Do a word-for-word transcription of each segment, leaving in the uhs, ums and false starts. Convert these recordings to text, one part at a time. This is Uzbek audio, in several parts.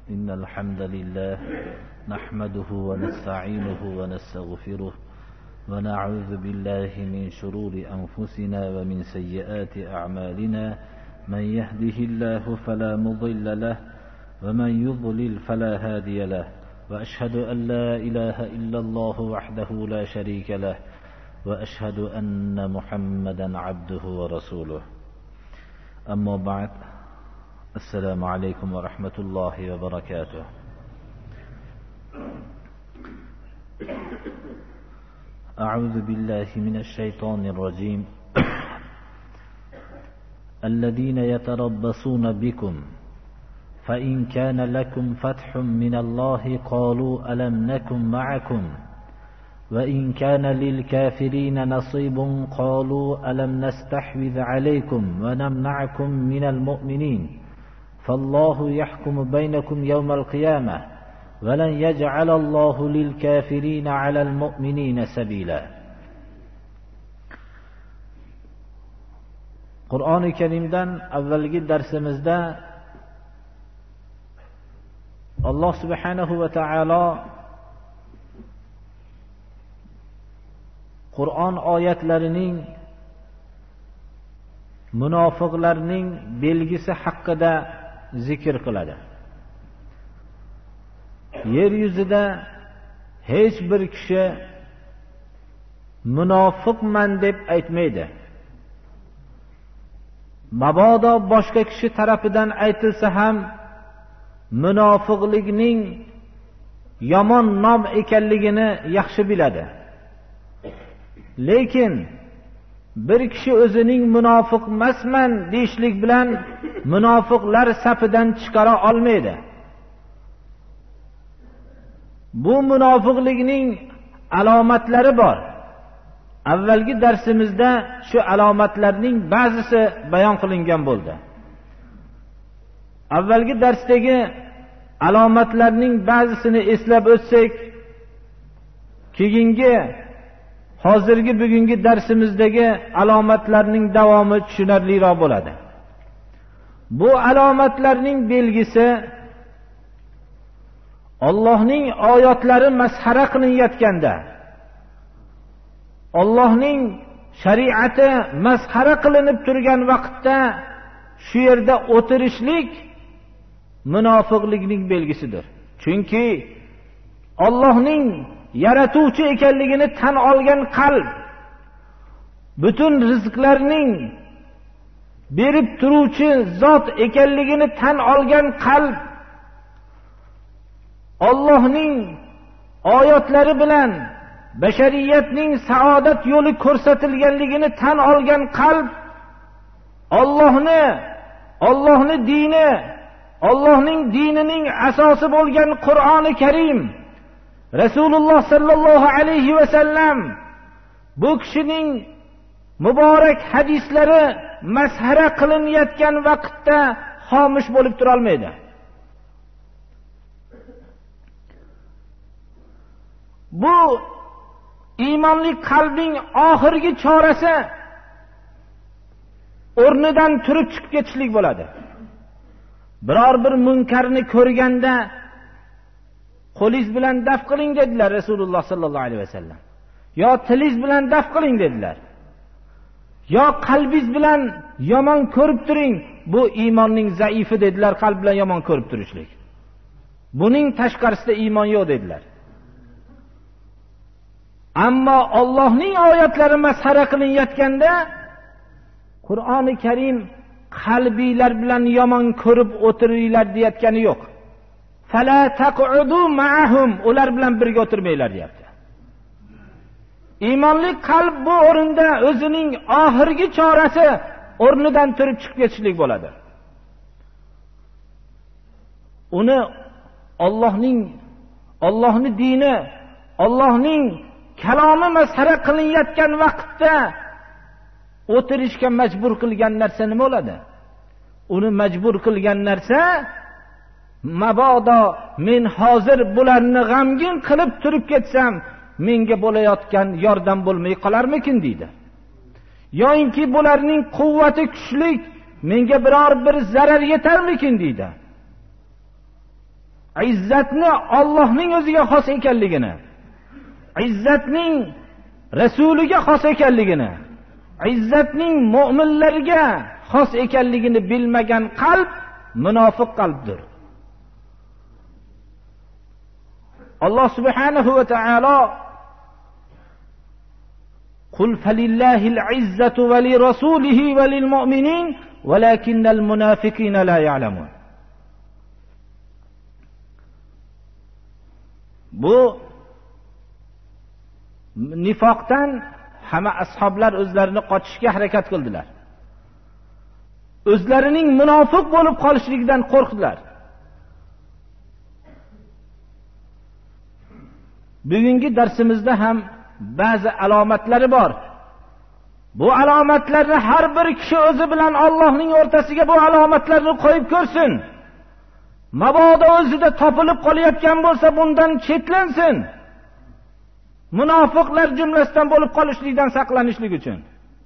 إن الحمد لله نحمده ونستعينه ونستغفره ونعوذ بالله من شرور أنفسنا ومن سيئات أعمالنا. من يهده الله فلا مضل له ومن يضلل فلا هادي له، وأشهد أن لا إله إلا الله وحده لا شريك له، وأشهد أن محمدا عبده ورسوله. أما بعد، السلام عليكم ورحمة الله وبركاته. أعوذ بالله من الشيطان الرجيم. الذين يتربصون بكم فإن كان لكم فتح من الله قالوا ألم نكن معكم وإن كان للكافرين نصيب قالوا ألم نستحوذ عليكم ونمنعكم من المؤمنين فالله يحكم بينكم يوم القيامة ولن يجعل الله للكافرين على المؤمنين سبيلا. Qur'oni Karimdan avvalgi darsimizda Alloh subhanahu va taolo Qur'on oyatlarining munofiqlarning belgisi haqida zikr qiladi. Yer yuzida hech bir kishi munofiqman deb aytmaydi. Mabodo boshqa kishi tarafidan aytilsa ham munofiqlikning yomon nom ekanligini yaxshi biladi. Lekin bir kishi o'zining munofiq emasman deyishlik bilan munofiqlar safidan chiqara olmaydi. Bu munofiqlikning alomatlari bor. Avvalgi darsimizda shu alomatlarning ba'zisi bayon qilingan bo'ldi. Avvalgi darsdagi alomatlarning ba'zisini eslab o'tsak, keyingi hozirgi bugungi darsimizdagi alomatlarning davomi tushunarliroq bo'ladi. Bu alomatlarning belgisi Allohning oyatlari masxara qilinayotganda, Allohning shariati masxara qilinib turgan vaqtda shu yerda o'tirishlik munofiqlikning belgisidir. Chunki Allohning yaratuvchi ekanligini tan olgan qalb, butun rizqlarning berib turuvchi zot ekanligini tan olgan qalb, Allohning oyatlari bilan bashariyatning saodat yo'li ko'rsatilganligini tan olgan qalb, Allohni, Allohning dini, Allohning dinining asosi bo'lgan Qur'oni Karim, Rasululloh sallallohu alayhi va sallam bu kishining muborak hadislari masxara qilinayotgan vaqtda xomush bo'lib tura olmaydi. Bu iymonli qalbning oxirgi chorasi o'rnidan turib chiqib ketishlik bo'ladi. Biror bir munkarni ko'rganda qo'lingiz bilan daf qiling dedilar Rasululloh sallallohu alayhi vasallam. Yo tilingiz bilan daf qiling dedilar. Yo qalbingiz bilan yomon ko'rib turing. Bu iymonning zaifi dedilar, qalb bilan yomon ko'rib turishlik. Buning tashqarisida iymon yo'q dedilar. Ammo Allohning oyatlari masxara qilinayotganda Qur'oni Karim qalbinglar bilan yomon ko'rib o'tiringlar deyotgani yo'q. Fala taq'udu ma'ahum, ular bilan birga o'tirmanglar deyapti. Iymonli qalb bu o'rinda o'zining oxirgi chorasi o'rnidan turib chiqib ketishlik bo'ladi. Uni Allohning Allohning dini, Allohning kalomi masxara qilinayotgan vaqtda o'tirishga majbur qilgan narsa nima bo'ladi? Uni majbur qilgan narsa, mabodo men hozir bularni g'amgin qilib turib ketsam, menga bo'layotgan yordam bo'lmay qolarmikin deydi. Yo'inki bularning quvvati kuchlik, menga biror bir zarar yetarmikin deydi. izzatni Allohning o'ziga xos ekanligini, izzatning rasuliga xos ekanligini, izzatning mu'minlarga xos ekanligini bilmagan qalb munofiq qalbdir. Alloh subhanahu va taolo Qul falillahil izzatu va li rasulihi va lil mu'minin walakinnal munafiqina la ya'lamun. Bu nifoqdan hamma ashoblar o'zlarini qochishga harakat qildilar. O'zlarining munofiq bo'lib qolishligidan qo'rqdilar. Bugungi darsimizda ham ba'zi alomatlari bor. Bu alomatlarni har bir kishi o'zi bilan Allohning o'rtasiga bu alomatlarni qo'yib ko'rsin. Mabodo o'zida topilib qolayotgan bo'lsa bundan chetlansin. Munofiqlar jumlasidan bo'lib qolishlikdan saqlanishlik uchun.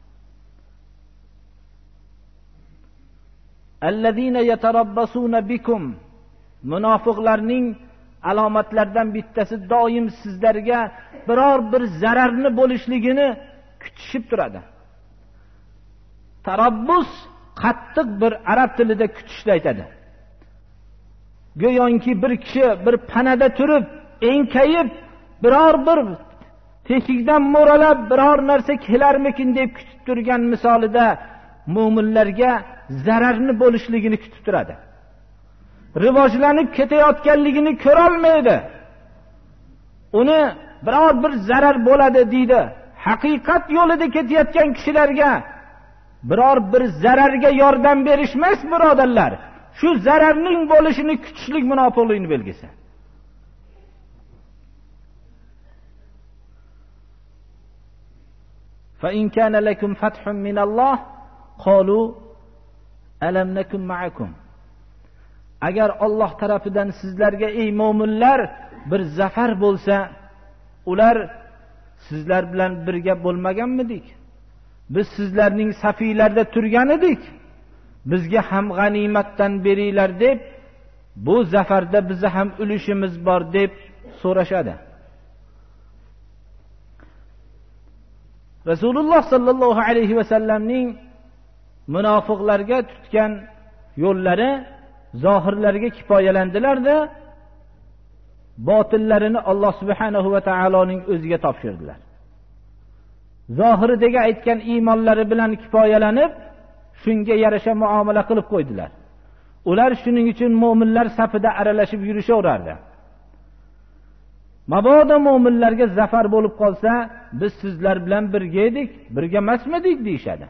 Allazina yatarabbasuna bikum. Munofiqlarning alomatlaridan bittasi doim sizlarga biror bir zararni bo'lishligini kutishib turadi. Tarabbus qattiq bir arab tilida kutishni aytadi. Go'yoki bir kishi bir panada turib, enkayib, biror bir teshikdan mo'ralab biror narsa kelarmikin deb kutib turgan misolida mu'minlarga zararni bo'lishligini kutib turadi. Rivojlanib ketayotganligini ko'ra olmaydi. Uni biror bir zarar bo'ladi deydi. Haqiqat yo'lida ketayotgan kishilarga biror bir zararga yordam berishmas, birodarlar. Shu zararning bo'lishini kutishlik munofiqlikning belgisi. Fa in kana lakum fathun min Alloh qalu alam nakum ma'akum. Agar Alloh tarafidan sizlarga ey mu'minlar bir zafar bo'lsa, ular sizlar bilan birga bo'lmaganmidik? Biz sizlarning safiylarda turgan edik. Bizga ham g'animatdan beringlar deb, bu zafarda bizni ham ulushimiz bor deb so'rashadi. Rasululloh sallallohu alayhi va sallamning munofiqlarga tutgan yo'llari zohirlarga kifoyalandilar-da, botillarini Alloh subhanahu va taoloning o'ziga topshirdilar. Zohiridagi aytgan iymonlari bilan kifoyalanib, shunga yarasha muomala qilib qo'ydilar. Ular shuning uchun mu'minlar safida aralashib yurishaverardi. Mabodo mu'minlarga zafar bo'lib qolsa, biz sizlar bilan birga edik, birga emasmidik deyshadi.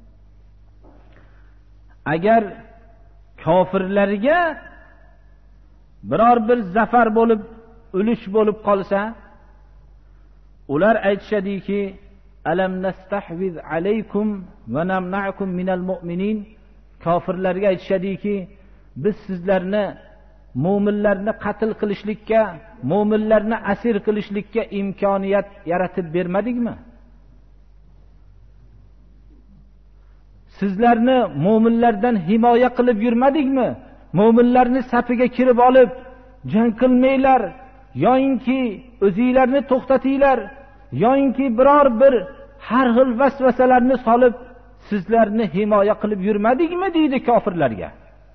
Agar kofirlarga biror bir zafar bo'lib, ulush bo'lib qolsa, ular aytishadiki, alam nastahviz alaykum va namna'kum minal mu'minin. Kofirlarga aytishadiki, biz sizlarni mu'minlarni qatl qilishlikka, mu'minlarni asir qilishlikka imkoniyat yaratib bermadikmi? Sizlarni mu'minlardan himoya qilib yurmadikmi? Mu'minlarni safiga kirib olib, jang qilmanglar, yoinki o'zingizlarni to'xtatinglar, yoinki biror bir har xil vasvasalarni solib sizlarni himoya qilib yurmadikmi deydi kofirlarga.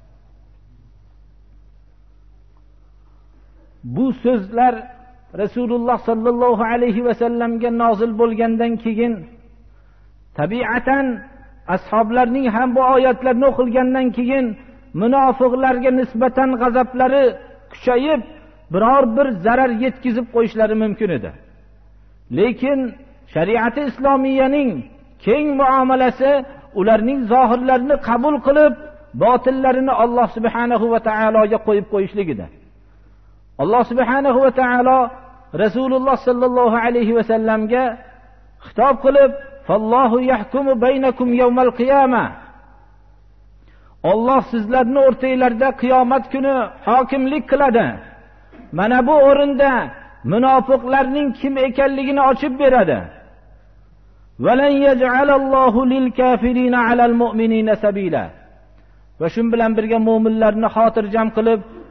Bu so'zlar Rasululloh sallallohu alayhi va sallamga nozil bo'lgandan keyin tabiatan ashoblarning ham bu oyatlarni o'qilgandan keyin munofiqlarga nisbatan g'azablari kuchayib biror bir zarar yetkazib qo'yishlari mumkin edi. Lekin shariati islomiyaning keng muomalasi ularning zohirlarini qabul qilib, botillarini Alloh subhanahu va taologa qo'yib qo'yishlik edi. Alloh subhanahu va taolo Rasululloh sallallohu alayhi va sallamga xitob qilib, "Fallohu yahkumu baynakum yawmal qiyamah." Alloh sizlarning o'rtangizlarda qiyomat kuni hokimlik qiladi. Mana bu o'rinda munofiqlarning kim ekanligini ochib beradi. "Valan yaj'alallohu lil kafirina 'alal mu'minina sabila." Va shu bilan birga mu'minlarni xotirjam qilib,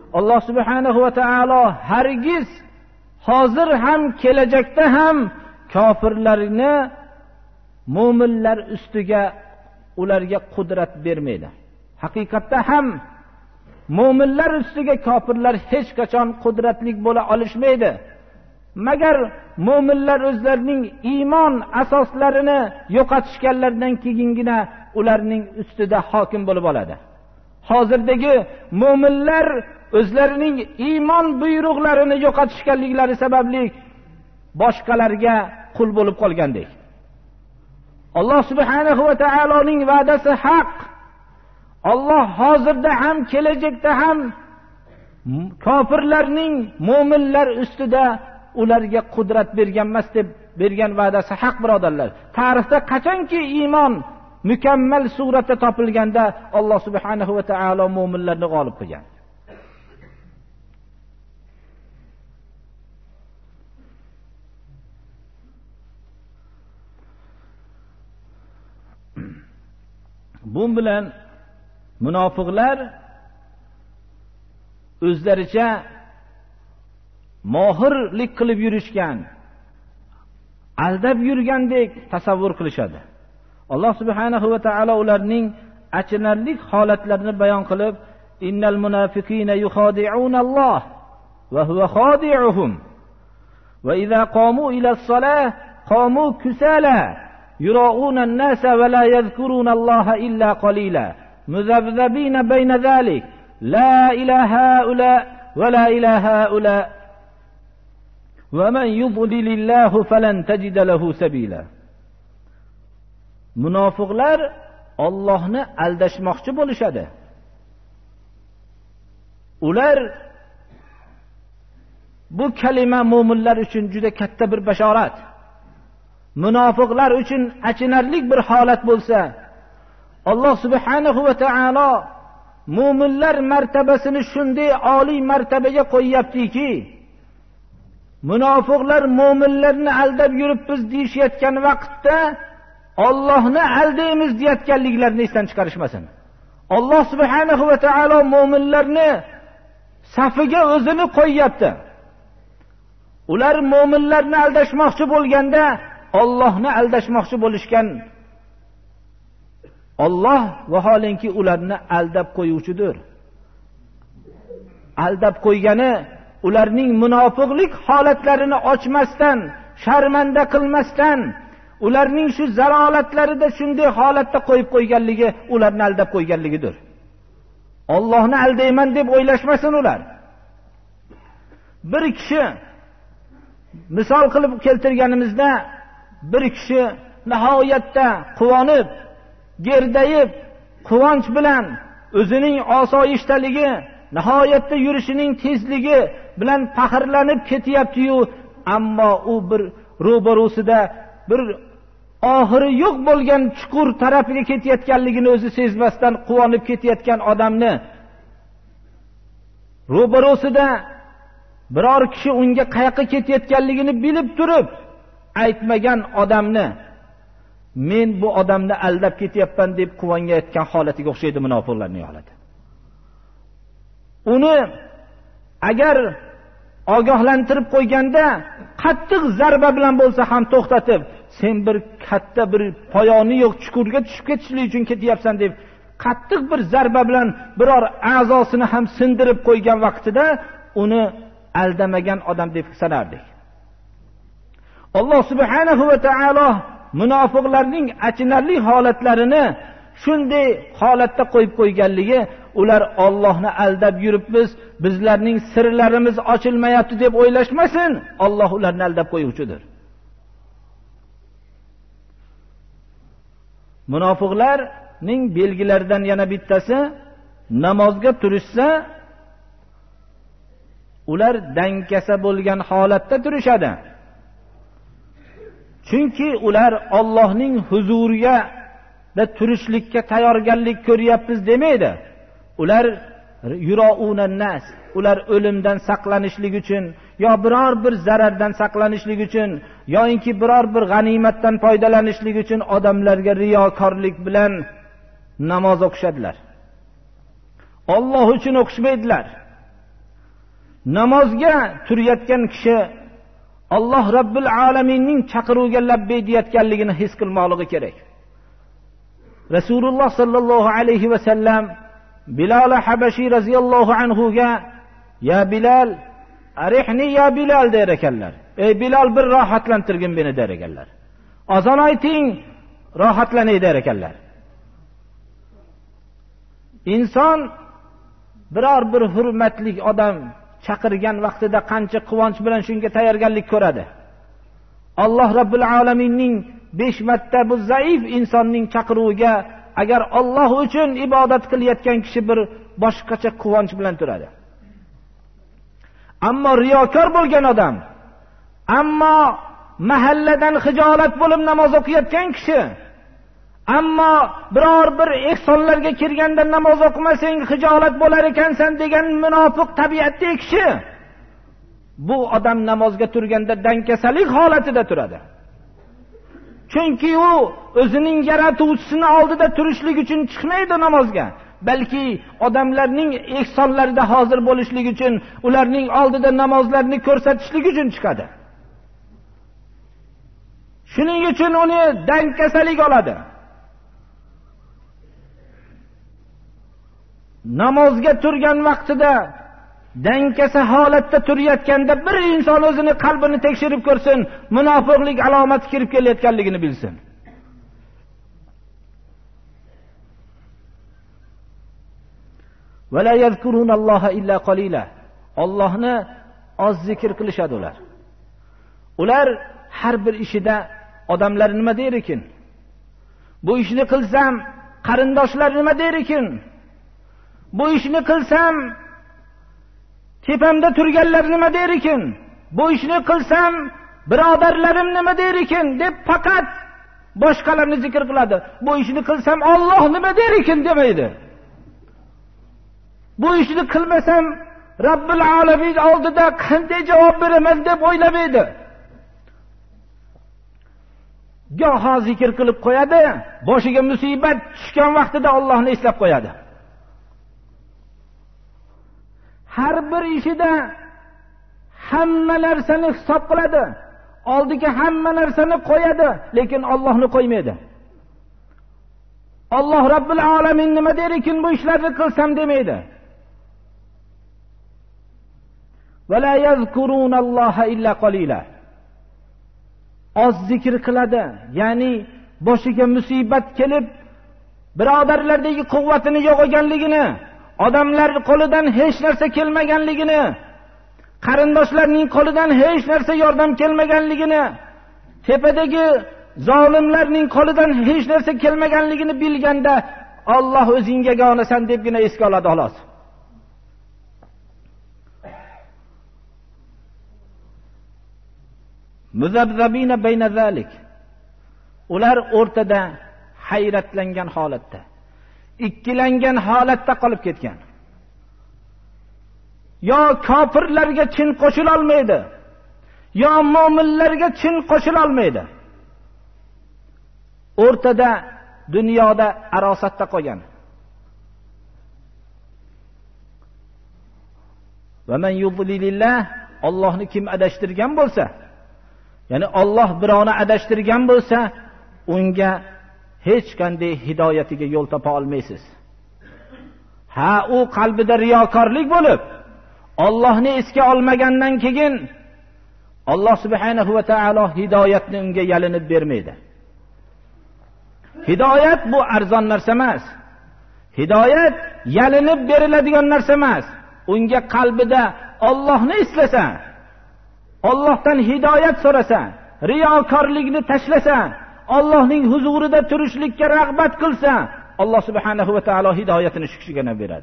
Alloh subhanahu va taolo hargiz hozir ham kelajakda ham kofirlarni mu'minlar ustiga ularga qudrat bermaydi. Haqiqatda ham mu'minlar ustiga kofirlar hech qachon qudratli bo'la olishmaydi. Magar mu'minlar o'zlarining iymon asoslarini yo'qotishganlaridan keyingina ularning ustida hokim bo'lib oladi. Hozirdagi mu'minlar o'zlarining iymon buyruqlarini yo'qotishganliklari sababli boshqalarga qul bo'lib qolgandek. Alloh subhanahu va taoloning va'dasi haq. Alloh hozirda ham kelajakda ham kofirlarning mu'minlar ustida ularga qudrat bergan emas deb bergan va'dasi haq, birodarlar. Tarixda qachonki iymon mukammal suratda topilganda Alloh subhanahu va taolo mu'minlarni g'olib qilgan. Bu bilan munofiqlar o'zlaricha mohirlik qilib yurishgan, aldab yurgandek tasavvur qilishadi. Alloh subhanahu va taolo ularning achinarli holatlarini bayon qilib, innal munafiqina yukhadi'unalloh va huwa khadi'uhum va idza qamu ila as-salah qamu kusala yura'una an-nasa wa la yadhkuruna Allaha illa qalila mudhabdhabina bayna dhalik la ilaha illa wa la ilaha illa wa man yudlilillahu falan tajida lahu sabila. Munofiqlar Allohni aldashmoqchi bo'lishadi. Ular bu kalima mu'minlar uchun juda katta bir bashorat. Munofiqlar uchun achinarli bir holat bo'lsa, Alloh subhanahu va taolo mu'minlar martabasini shunday oliy martabaga qo'yyaptiki, munofiqlar mu'minlarni aldab yuribmiz deyishayotgan vaqtda Allohni aldaymiz deyotganliklarini esdan chiqarishmasin. Alloh subhanahu va taolo mu'minlarni safiga o'zini qo'yyapti. Ular mu'minlarni aldashmoqchi bo'lganda Allohni aldashmoqchi bo'lishgan. Alloh vaholanki ularni aldab qo'yuvchidir. Aldab qo'ygani ularning munofiqlik holatlarini ochmasdan, sharmanda qilmasdan, ularning shu zarolatlarida shunday holatda qo'yib qo'yganligi ularni aldab qo'yganligidir. Allohni aldayman deb o'ylashmasin ular. Bir kishi misol qilib keltirganimizda bir kishi nihoyatda quvonib, gerdayib, quvonch bilan o'zining osoyishtaligi, nihoyatda yurishining tezligi bilan faxrlanib ketyapti-yu, ammo u bir ro'barosida bir oxiri yo'q bo'lgan chuqur tarafiga ketayotganligini o'zi sezmasdan quvonib ketayotgan odamni ro'barosida biror kishi unga qayoqqa ketayotganligini bilib turib aytmagan odamni men bu odamni aldab ketyapman deb quvonayotgan holatiga o'xshaydi munofiqlarning holati. Uni agar ogohlantirib qo'yganda qattiq zarba bilan bo'lsa ham to'xtatib, sen bir katta bir poyoni yo'q chuqurga tushib ketishlik uchun ketyapsan deb qattiq bir zarba bilan biror a'zosini ham sindirib qo'ygan vaqtida uni aldamagan odam deb sanardik. Alloh subhanahu va taolo munofiqlarning achinarli holatlarini shunday holatda qo'yib qo'yganligi, ular Allohni aldab yuribmiz, bizlarning sirlarimiz ochilmayapti deb o'ylashmasin. Alloh ularni aldab qo'yuvchidir. Munofiqlarning belgilaridan yana bittasi, namozga turishsa ular dangasa bo'lgan holatda turishadi. Chunki ular Allohning huzuriga da turishlikka tayyorgarlik ko'ryapmiz demaydi. Ular yuro'unan nas, ular o'limdan saqlanishlik uchun, yo biror bir zarardan saqlanishlik uchun, yoki biror bir g'animatdan foydalanishlik uchun odamlarga riyokorlik bilan namoz o'qishadilar. Alloh uchun o'qishmaydilar. namozga turayotgan kishi Alloh Robbil alaminning chaqiruviga labbay deyotganligini his qilmoqligi kerak. Rasululloh sallallohu alayhi va sallam Bilal Habashi radhiyallohu anhu ga "Ya Bilal, arihni ya Bilal" der ekanlar. "Ey Bilal, bir rohatlantirgin meni" der ekanlar. "Azon ayting, rohatlanay" der ekanlar. Inson biror bir hurmatli odam chaqirgan vaqtida qancha quvonch bilan shunga tayyorgarlik ko'radi. Alloh Robbil alaminning besh marta bu zaif insonning chaqiruviga agar Alloh uchun ibodat qilayotgan kishi bir boshqacha quvonch bilan turadi. Ammo riyokor bo'lgan odam, ammo mahalladan xijolat bo'lib namoz o'qiyotgan kishi, ammo biror bir ehsonlarga kirganda namoz o'qimasang xijolat bo'lar ekansan degan munofiq tabiatli kishi, bu odam namozga turganda dankasalik holatida turadi. Chunki u o'zining yaratuvchisini oldida turishlik uchun chiqmaydi namozga, balki odamlarning ehsonlarida hozir bo'lishlik uchun, ularning oldida namozlarni ko'rsatishlik uchun chiqadi. Shuning uchun uni dankasalik oladi. Namozga turgan vaqtida dankasa holatda turayotganda bir inson o'zini qalbini tekshirib ko'rsin, munofiqlik alomati kirib kelayotganligini bilsin. Va la yazkurunalloha illa qalila. Allohni oz zikr qilishadi ular. Ular har bir ishida odamlar nima der ekan? Bu ishni qilsam qarindoshlar nima der ekan? Bu ishni qilsam tepamda turganlar nima der ekan? Bu ishni qilsam birodarlarim nima der ekan deb faqat boshqalarni zikr qiladi. Bu ishni qilsam Alloh nima der ekan demaydi. Bu ishni qilmasam Robbil alamin oldida qanday javob beraman deb o'ylamaydi. Goho zikr qilib qo'yadi, boshiga musibat tushgan vaqtida Allohni eslab qo'yadi. Har bir ishida hamma narsani hisob qiladi, oldiga hamma narsani qo'yadi, lekin Allohni qo'ymaydi. Alloh Robbil alamin nima der ekan bu ishlarni qilsam demaydi. Va la yazkurunalloha illa qalila. Oz zikr qiladi, ya'ni boshiga musibat kelib birodarlardagi quvvatini yo'qolganligini, odamlar qo'lidan hech narsa kelmaganligini, qarindoshlarning qo'lidan hech narsa yordam kelmaganligini, tepadagi zolimlarning qo'lidan hech narsa kelmaganligini bilganda Alloh o'zing yagonasan debgina esga oladi xolos. Muzabzabina bayna zalik. Ular o'rtada hayratlangan holatda, ikkilangan holatda qolib ketgan. Yo kofirlarga chin qo'shila olmaydi, yo mu'minlarga chin qo'shila olmaydi. O'rtada dunyoda arosatda qolgan. Va man yudlilillah, Allohni kim adashtirgan bo'lsa, ya'ni Alloh birovni adashtirgan bo'lsa, unga hech qanday hidoyatiga yo'l topa olmaysiz. Ha, u qalbida riyokorlik bo'lib, Allohni esga olmagandan keyin Alloh subhanahu va taolo hidoyatni unga yalinib bermaydi. Hidoyat bu arzon narsa emas. Hidoyat yalinib beriladigan narsa emas. Unga qalbida Allohni eslasa, Allohdan hidoyat so'rasa, riyokorlikni tashlasa, Allohning huzurida turishlikka rag'bat qilsa, Alloh subhanahu va taolo hidoyatini shu kishiga beradi.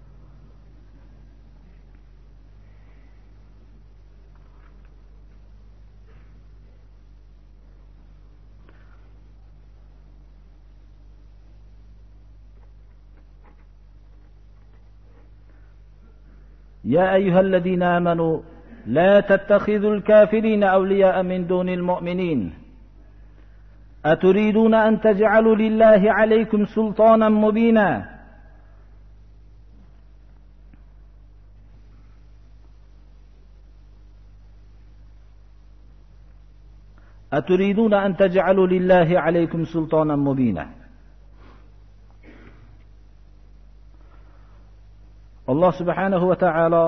يا أيها الذين آمنوا لا تتخذوا الكافرين أولياء من دون المؤمنين أتريدون أن تجعلوا لله عليكم سلطانا مبينا aturiduna an taj'alu lillahi alaykum sultonan mubina. Alloh subhanahu va taolo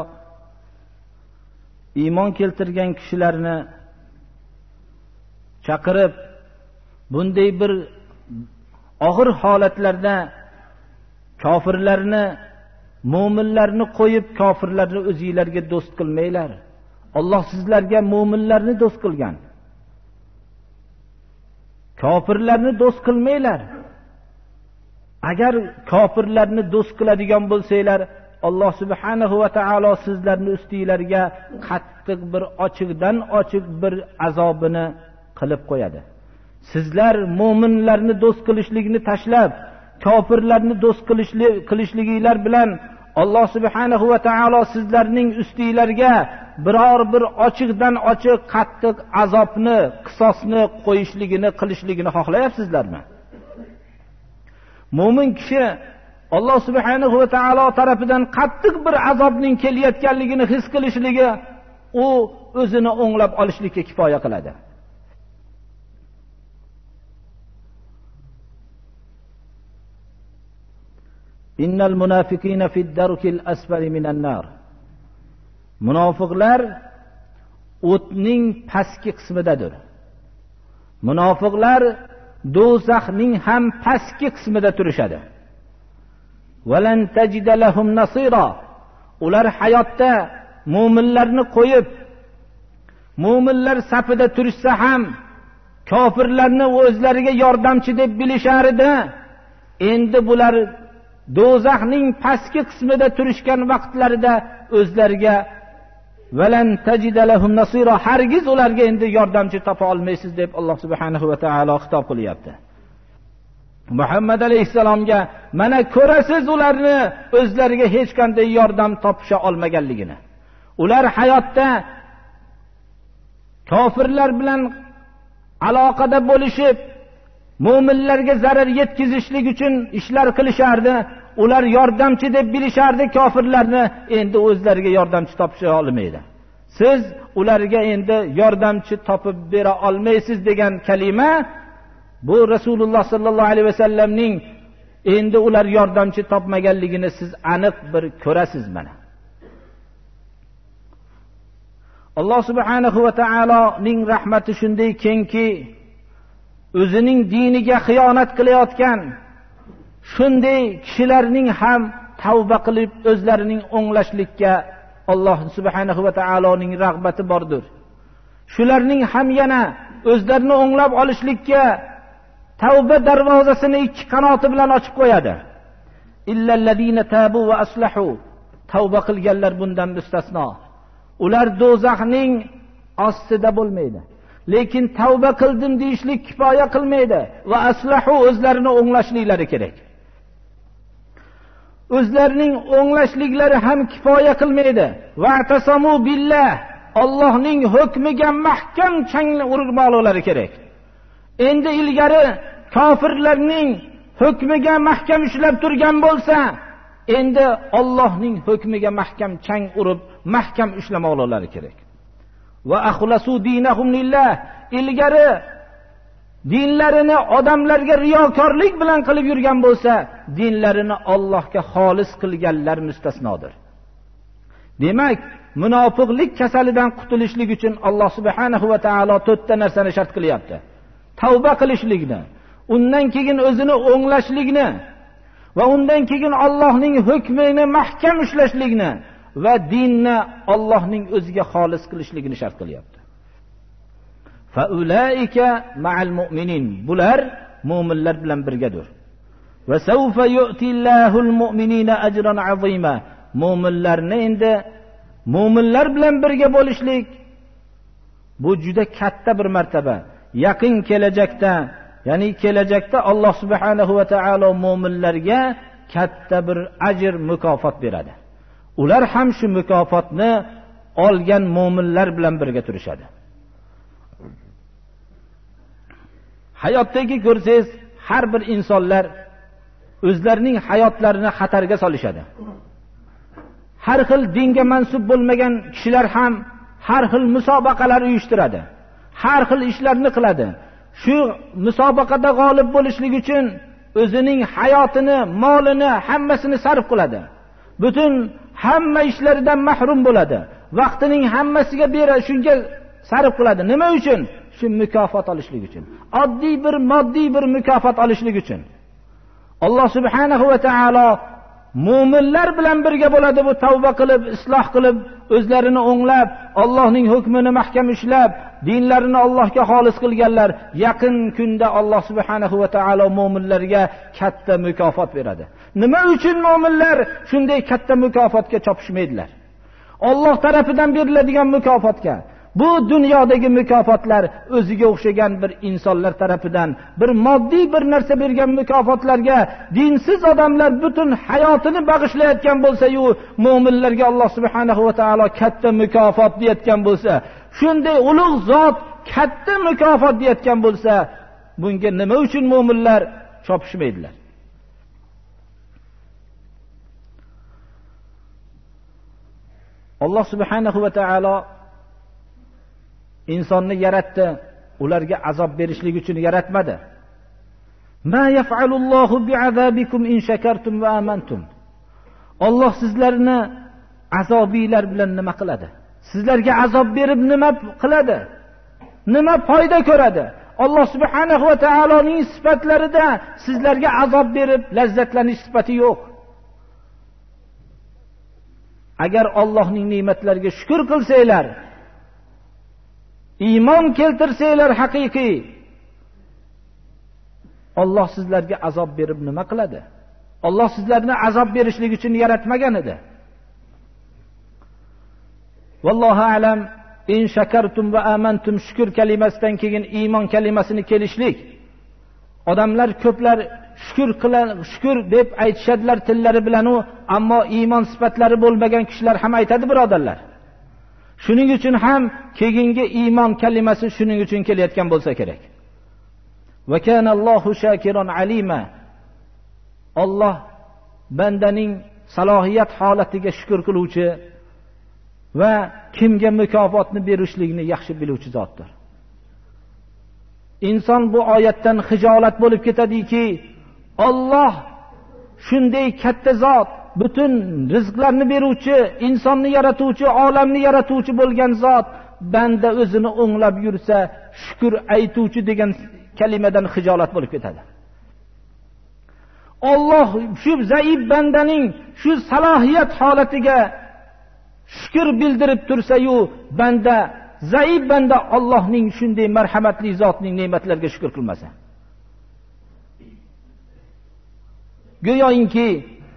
iymon keltirgan kishilarni chaqirib, bunday bir og'ir holatlarda kofirlarni, mu'minlarni qo'yib, kofirlarni o'zingizlarga do'st qilmanglar. Alloh sizlarga mu'minlarni do'st qilgan. Kofirlarni do'st qilmanglar. Agar kofirlarni do'st qiladigan bo'lsanglar, Alloh subhanahu va taolo sizlarni ustingizlarga qattiq bir ochiqdan ochiq bir azobini qilib qo'yadi. Sizlar mu'minlarni do'st qilishlikni tashlab, kofirlarni do'st qilishliginglar bilan Alloh subhanahu va taolo sizlarning ustingizlarga biror bir ochiqdan ochiq qattiq azobni, qisosni qo'yishligini, qilishligini xohlayapsizlarmi? Mu'min kishi Alloh subhanahu va taolo tarafidan qattiq bir azobning kelayotganligini his qilishligi u o'zini o'nglab olishlikka kifoya qiladi. Innal munafiqina fid darkil asfali minan nar. Munofiqlar o'tning pastki qismidadir. Munofiqlar do'zaxning ham pastki qismida turishadi. Walan tajida lahum nasira. Ular hayotda mu'minlarni qo'yib, mu'minlar safida turishsa ham kofirlarni o'zlariga yordamchi deb bilishar edi. Endi bular do'zaxning pastki qismida turishgan vaqtlarida o'zlariga walan tajida lahum nasira, hargiz ularga endi yordamchi topa olmaysiz deb Alloh subhanahu va taolo xitob qilyapti. Muhammad alayhisalomga mana ko'rasiz ularni o'zlariga hech qanday yordam topisha olmaganligini. Ular hayotda kofirlar bilan aloqada bo'lishib, mu'minlarga zarar yetkazishlik uchun ishlar qilishardi. Ular yordamchi deb bilishardi kofirlarni, endi o'zlariga yordamchi topisha olmaydi. Siz ularga endi yordamchi topib bera olmaysiz degan kalima bu Rasululloh sallallohu alayhi vasallamning endi ular yordamchi topmaganligini siz aniq bir ko'rasiz mana. Alloh subhanahu va taoloning rahmati shunday kengki, o'zining diniga xiyonat qilayotgan shunday kishilarning ham tavba qilib o'zlarining o'nglashlikka Alloh subhanahu va taoloning rag'bati bordir. Shularning ham yana o'zlarini o'nglab olishlikka tavba darvozasini ikki qanoti bilan ochib qo'yadi. Illallazina tabu va aslahu. Tavba qilganlar bundan mustasno. Ular do'zaxning ostida bo'lmaydi. Lekin tavba qildim deyishlik kifoya qilmaydi va aslahu, o'zlarini o'nglashliklari kerak. O'zlarining o'nglashliklari ham kifoya qilmaydi. Va tasamu billah, Allohning hukmiga mahkam changni urmoqlari kerak. Endi ilgari kofirlarning hukmiga mahkam ushlab turgan bo'lsa, endi Allohning hukmiga mahkam chang urib, mahkam ushlamoqlari kerak. Va axlasu dinahum lillah, ilgari dinlarini odamlarga riyokorlik bilan qilib yurgan bo'lsa, dinlarini Allohga xolis qilganlar mustasnodir. Demak, munofiqlik kasalidan qutulishlik uchun Alloh subhanahu va taolo to'rtta narsani shart qilyapti. Tavba qilishlikni, undan keyin o'zini o'nglashlikni va undan keyin Allohning hukmini mahkam ushlashlikni va dinni Allohning o'ziga xolis qilishligini shart qilyapti. Fa ulaika ma'al mu'minin. Bular mu'minlar bilan birgadir. Va sawfa yu'tillohul mu'minina ajran azima. Mu'minlarni endi mu'minlar bilan birga bo'lishlik bu juda katta bir martaba. Yaqin kelajakda, ya'ni kelajakda Alloh subhanahu va taolo mu'minlarga katta bir ajr, mukofot beradi. Ular ham shu mukofotni olgan mu'minlar bilan birga turishadi. Hayotdagi ko'rsangiz, har bir insonlar o'zlarining hayotlarini xatarga solishadi. Har xil dinga mansub bo'lmagan kishilar ham har xil musobaqalar uyushtiradi. har xil ishlarni qiladi. Shu musobaqada g'olib bo'lishlik uchun o'zining hayotini, molini, hammasini sarf qiladi. Butun hamma ishlaridan mahrum bo'ladi. Vaqtining hammasiga beradi, shunga sarf qiladi. Nima uchun? Shu mukofot olishlik uchun. Oddiy bir moddiy bir mukofot olishlik uchun. Alloh subhanahu va taolo mu'minlar bilan birga bo'ladi, bu tavba qilib, isloh qilib, o'zlarini o'nglab, Allohning hukmini mahkam ushlab, dinlarini Allohga xolis qilganlar yaqin kunda Alloh subhanahu va taolo mu'minlarga katta mukofot beradi. Nima uchun mu'minlar shunday katta mukofotga chopishmaydilar? Alloh tarafidan beriladigan mukofotga, bu dunyodagi mukofotlar o'ziga o'xshagan bir insonlar tarafidan bir moddiy bir narsa bergan mukofotlarga dinsiz odamlar butun hayotini bag'ishlayotgan bo'lsa-yu, mu'minlarga Alloh subhanahu va taolo katta mukofot deyotgan bo'lsa, shunday ulug' zot katta mukofot deyotgan bo'lsa, bunga nima uchun mu'minlar chopishmaydilar? Alloh subhanahu va taolo insonni yaratdi, ularga azob berishlik uchun yaratmadi. Ma yaf'alullohu bi'azabikum in shakartum va amantum. Alloh sizlarni azobiylar bilan nima qiladi? Sizlarga azob berib nima qiladi? Nima foyda ko'radi? Alloh subhanahu va taoloning sifatlarida sizlarga azob berib lazzatlanish sifati yo'q. Agar Allohning ne'matlariga shukr qilsanglar, iymon keltirsanglar haqiqiy, Alloh sizlarga azob berib nima qiladi? Alloh sizlarni azob berishlik uchun yaratmagan edi. Vallohu a'lam. In shakartum va amantum, shukr kalimasidan keyin iymon kalimasini kelishlik. Odamlar ko'plar shukr qilan, shukr deb aytishadilar tillari bilan, u ammo iymon sifatlari bo'lmagan kishilar ham aytadi, birodarlar. Shuning uchun ham keyingi iymon kalimasi shuning uchun kelayotgan bo'lsa kerak. Va kana Allohu shakiron alima. Alloh bandaning salohiyat holatiga shukr qiluvchi va kimga mukofotni berishlikni yaxshi biluvchi zotdir. Inson bu oyatdan hijolat bo'lib ketadiki, Alloh shunday katta zot, butun rizqlarni beruvchi, insonni yaratuvchi, olamni yaratuvchi bo'lgan zot, banda o'zini o'nglab yursa, shukr aytuvchi degan kalimadan hijolat bo'lib ketadi. Alloh shu zaif bandaning shu salohiyat holatiga shukr bildirib tursa-yu, banda, zaif banda Allohning shunday marhamatli zotning ne'matlariga shukr qilmasa, go'yoki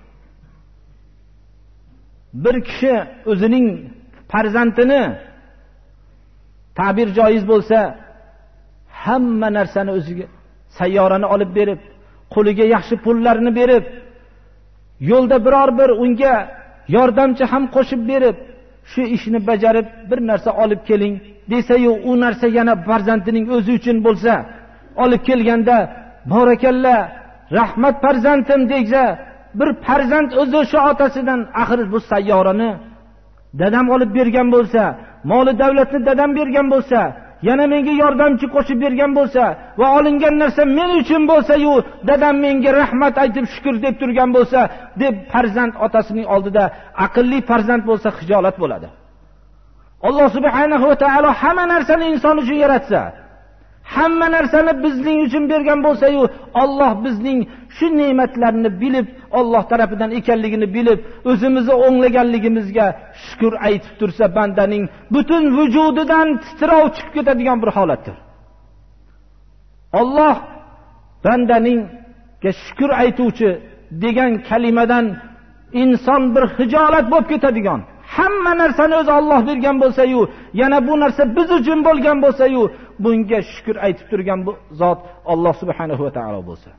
bir kishi o'zining farzandini, ta'bir joiz bo'lsa, hamma narsani o'ziga, sayyorani olib berib, qo'liga yaxshi pullarni berib, yo'lda biror bir unga yordamchi ham qo'shib berib, shu ishni bajarib bir narsa olib keling desa-yu, u narsa yana farzandining o'zi uchun bo'lsa, olib kelganda barakalla, rahmat farzandim desa, bir farzand o'zi shu otasidan, axir bu sayyorani dadam olib bergan bo'lsa, moli davlatni dadam bergan bo'lsa, yana menga yordamchi qo'shib bergan bo'lsa va olingan narsa men uchun bo'lsa-yu, dadam menga rahmat aytib shukr deb turgan bo'lsa, deb farzand otasining oldida, aqlli farzand bo'lsa hijolat bo'ladi. Alloh subhanahu va taolo hamma narsani inson uchun yaratsa, hamma narsani bizning uchun bergan bo'lsa-yu, Alloh bizning shu ne'matlarni bilib, Alloh tarafidan ekanligini bilib, o'zimizni o'nglaganligimizga shukr aytib tursa, bandaning butun vujudidan titrov chiqib ketadigan bir holatdir. Alloh bandaning ga shukr aytuvchi degan kalimadan inson bir hijolat bo'lib ketadigan, hamma narsani o'zi Alloh bergan bo'lsa-yu, yana bu narsa biz uchun bo'lgan bo'lsa-yu, bunga shukr aytib turgan bu zot Alloh subhanahu va taolo bo'lsa.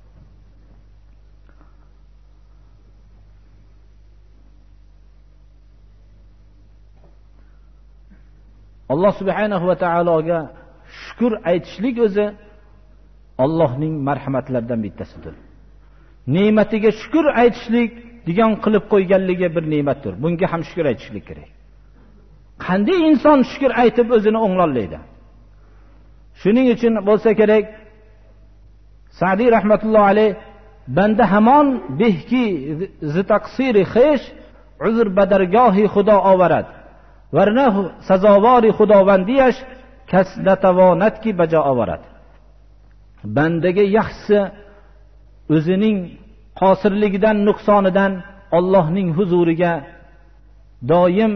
Alloh subhanahu va taologa shukr aytishlik o'zi Allohning marhamatlaridan bittasidir. Ne'matiga shukr aytishlik degan qilib qo'yganligi bir ne'matdir. Bunga ham shukr aytishlik kerak. Qanday inson shukr aytib o'zini o'ngollaydi? Shuning uchun bo'lsa kerak, Sa'di rahmatullohi alayh banda hamon behki zitaqsiri khish uzr badargohi xudo ovarad varna sazovori xudovandiysh kas natavonatki bajo ovarad. Bandaga yaxshisi o'zining qosirligidan, nuqsonidan Allohning huzuriga doim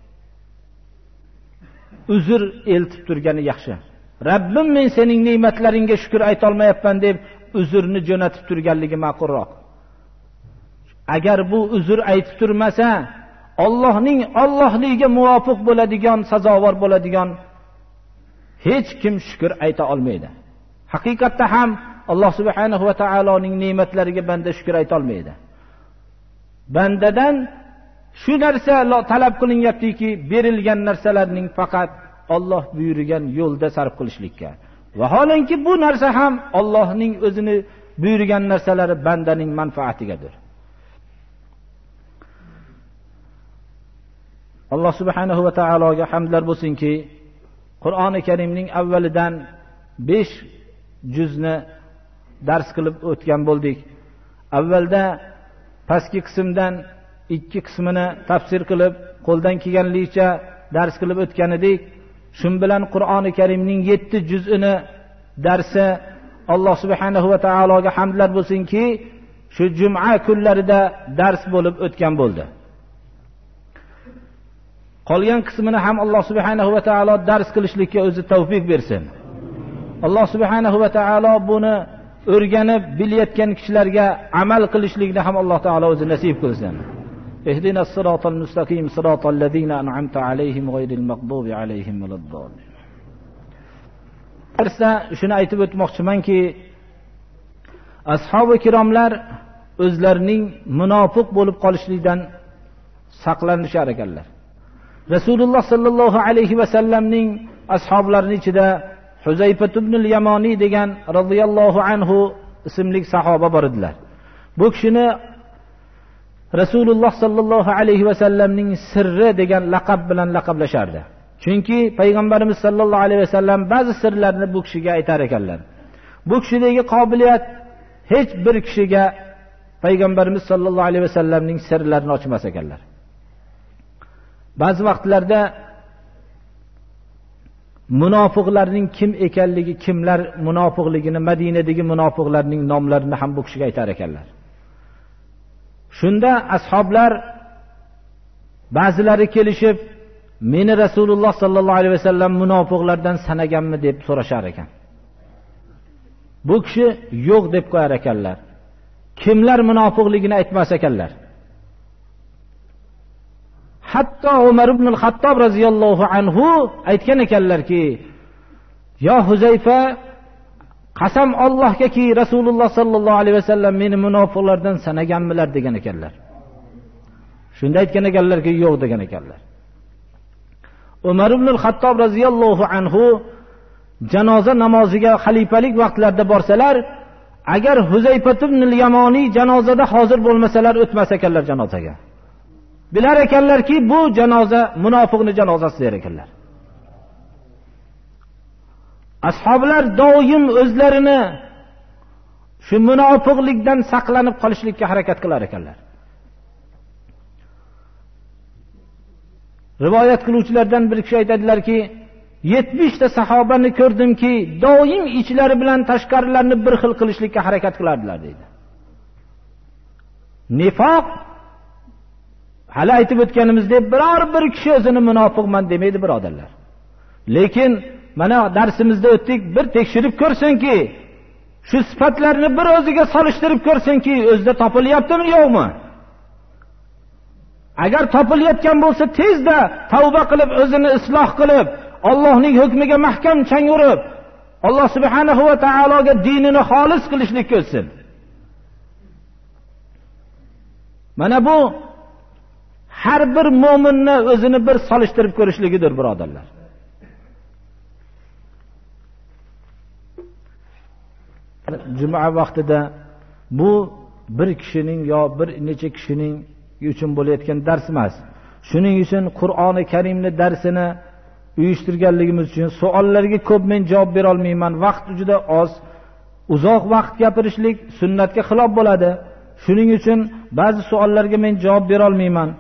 uzr eltib turgani yaxshi. Rabbim, men sening ne'matlaringga shukr ayta olmayapman deb uzrni jo'natib turganligi ma'qulroq. Agar bu uzr aytib turmasa, Allohning Allohligiga muvofiq bo'ladigan, sazovor bo'ladigan hech kim shukr ayta olmaydi. Haqiqatda ham Alloh subhanahu va taoloning ne'matlariga banda shukr ayta olmaydi. Bandadan shu narsa talab qilinyaptiki, berilgan narsalarning faqat Alloh buyurgan yo'lda sarf qilishlikka. Vaholanki bu narsa ham Allohning o'zini buyurgan narsalari bandaning manfaatigadir. Alloh subhanahu va taologa hamdlar bo'lsinki, Qur'oni Karimning avvalidan besh juzni dars qilib o'tgan bo'ldik. Avvalda pastki qismdan ikki qismini tafsir qilib, qo'ldan kelganligicha dars qilib o'tgan edik. Shun bilan Qur'oni Karimning yetti juzini darsi Alloh subhanahu va taologa hamdlar bo'lsinki, shu juma kunlarida dars bo'lib o'tgan bo'ldi. Qolgan qismini ham Alloh subhanahu va taolo dars qilishlikka o'zi tavfiq bersin. Alloh subhanahu va taolo buni o'rganib bilayotgan kishilarga amal qilishlikni ham Alloh taolo o'zi nasib qilsin. Ihdinas siratal mustaqim siratal ladzina an'amta alayhim ghayril maghdubi alayhim valaddallin. Darsda shuni aytib o'tmoqchimanki, ashabi kiromlar o'zlarining munofiq bo'lib qolishlikdan saqlanishar ekanlar. Rasululloh sallallohu alayhi va sallamning ashablarining ichida Huzayfa ibn al-Yamani degan radhiyallohu anhu ismli sahoba bor edilar. Bu kishini Rasululloh sallallohu alayhi va sallamning sirri degan laqab bilan laqablashardi. Chunki payg'ambarimiz sallallohu alayhi va sallam ba'zi sirlarni bu kishiga aytar ekanlar. Bu kishidagi qobiliyat hech bir kishiga payg'ambarimiz sallallohu alayhi va sallamning sirlarini ochmas ekanlar. Ba'zi vaqtlarda munofiqlarning kim ekanligi, kimlar munofiqligini, Madinadagi munofiqlarning nomlarini ham bu kishiga aytar ekanlar. Shunda ashoblar ba'zilari kelishib, meni Rasululloh sallallohu alayhi vasallam munofiqlardan sanaganmi deb so'rashar ekan. Bu kishi yo'q deb qo'yar ekanlar. Kimlar munofiqligini aytmas ekanlar. Hatto Umar ibn al-Xattob roziyallohu anhu aytgan ekanlarki, "Ya Huzayfa, qasam Allohgaki Rasululloh sallallohu alayhi vasallam meni munofiqlardan sanaganmilar" degan ekanlar. Shunda aytgan ekanlarki, "Yo'q" degan ekanlar. Umar ibn al-Xattob roziyallohu anhu janoza namoziga xalifalik vaqtlarida borsalar, agar Huzayfa ibn al-Yamani janozada hozir bo'lmasalar o'tmas ekanlar janozaga. Bilar ekanlarki, bu janoza munofiqning janozasi der ekanlar. Ashoblar doim o'zlarini shu munofiqlikdan saqlanib qolishlikka harakat qilar ekanlar. Rivoyat qiluvchilardan bir kishi aytadilarki, yetmish ta sahobani ko'rdimki, doim ichlari bilan tashqarilarini bir xil qilishlikka harakat qilardilar deydi. Nifoq hali aytib o'tganimizdek, biror bir kishi o'zini munofiqman demaydi, birodarlar. Lekin mana darsimizda o'tdik, bir tekshirib ko'rsinki, shu sifatlarni bir o'ziga solishtirib ko'rsinki, o'zida topilyaptimi, yo'qmi? Agar topilayotgan bo'lsa, tezda tavba qilib, o'zini isloh qilib, Allohning hukmiga mahkam chang urib, Alloh subhanahu va taologa dinini xolis qilishlikka o'tsin. Mana bu har bir mo'minni o'zini bir solishtirib ko'rishligidir, birodarlar. Juma vaqtida bu bir kishining yo bir necha kishining uchun bo'layotgan dars emas. Shuning uchun Qur'oni Karimning darsini uyushtirganligimiz uchun savollarga ko'p men javob bera olmayman. Vaqt juda oz. Uzoq vaqt gapirishlik sunnatga xilof bo'ladi. Shuning uchun ba'zi savollarga men javob bera olmayman.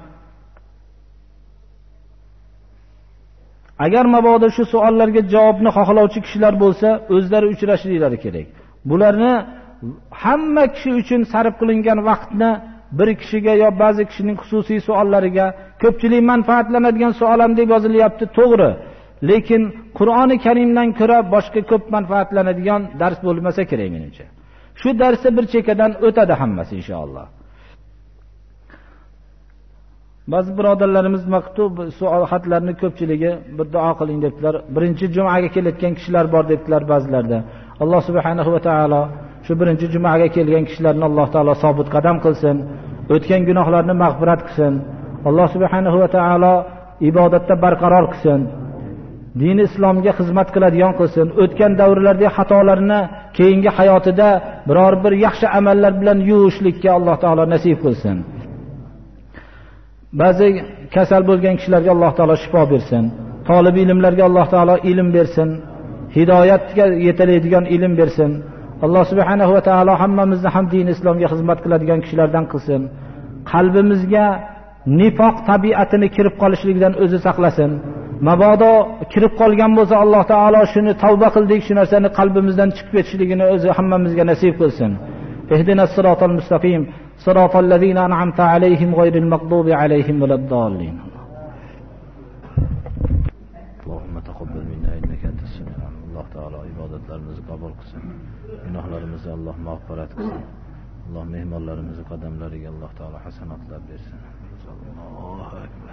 Agar mabodo shu savollarga javobni xohlovchi kishilar bo'lsa, o'zlari uchrashliklari kerak. Bularni hamma kishi uchun sarf qilingan vaqtni bir kishiga yo ba'zi kishining xususiy savollariga, ko'pchilik manfaatlanadigan savol ham deb yozilyapti, to'g'ri. Lekin Qur'oni Karimdan ko'ra boshqa ko'p manfaatlanadigan dars bo'lmasa kerak menimcha. Shu darsda bir chekkadan o'tadi hammasi inshaalloh. Ba'zi birodarlarimiz maktub savol xatlarni ko'pchiligi bir duo qiling debdilar. Birinchi jumaga kelayotgan kishilar bor debdilar ba'zilarda. Alloh subhanahu va taolo shu birinchi jumaga kelgan kishilarni Alloh taolo sobit qadam qilsin, o'tgan gunohlarni mag'firat qilsin. Alloh subhanahu va taolo ibodatda barqaror qilsin. Din islomga xizmat qiladigan qilsin. O'tgan davrlardagi xatolarni keyingi hayotida biror bir yaxshi amallar bilan yuvishlikka Alloh taolo nasib qilsin. Ba'zi kasal bo'lgan kishilarga Alloh taolo shifo bersin. Talib ilmlarga Alloh taolo ilm bersin. Hidoyatga yetalaydigan ilm bersin. Alloh subhanahu va taolo hammamizni ham din islomga xizmat qiladigan kishilardan qilsin. Qalbimizga nifoq tabiatini kirib qolishlikdan o'zi saqlasin. Mabodo kirib qolgan bo'lsa Alloh taolo shuni tavba qildik, shu narsani qalbimizdan chiqib ketishligini o'zi hammamizga nasib qilsin. Ihdinas siratal mustaqim, siratal ladzina an'amta alayhim ghayril maghdubi alayhim waladdallin. Allohumma taqabbal minna innaka antas samiul alim. Alloh taolo ibodatlarimizni qabul qilsin. Gunohlarimizni Alloh mag'firat qilsin. Alloh mehmonlarimizni qadamlariga Alloh taolo hasanatlar bersin. Allohu akbar.